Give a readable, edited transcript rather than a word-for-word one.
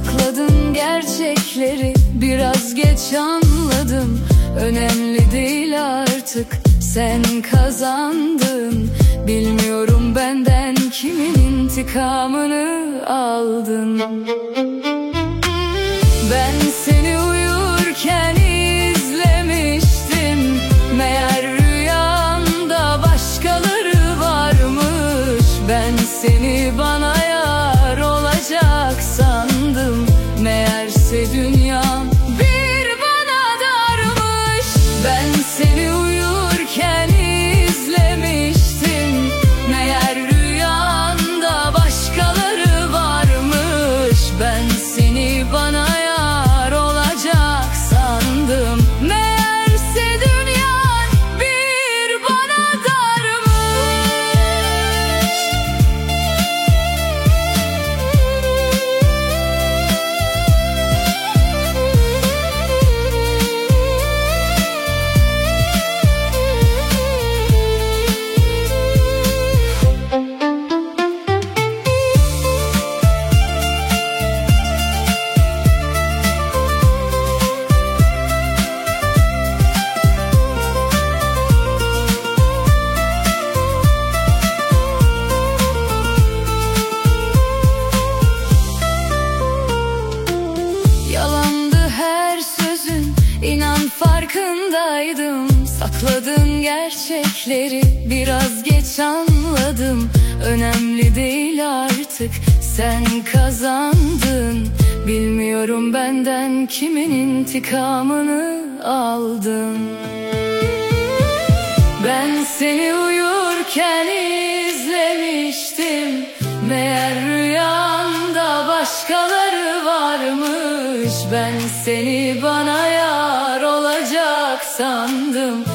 Sakladın gerçekleri, biraz geç anladım. Önemli değil artık, sen kazandın. Bilmiyorum benden kimin intikamını aldın. Ben seni uyurken izlemiştim. Meğer rüyanda başkaları varmış. Ben seni bana yar olacak sandım. Meğerse dünyam bir bana darmış. Ben seni uyurken izlemiştim. Meğer rüyanda başkaları varmış. Ben seni bana yar olacak sandım. Meğerse dünyam bir bana darmış. İnan farkındaydım. Sakladığın gerçekleri biraz geç anladım. Önemli değil artık, sen kazandın. Bilmiyorum benden kimin intikamını aldın. Ben seni uyurken izlemiştim. Meğer rüyanda başkaları varmış. Ben seni bana yar olacak sandım.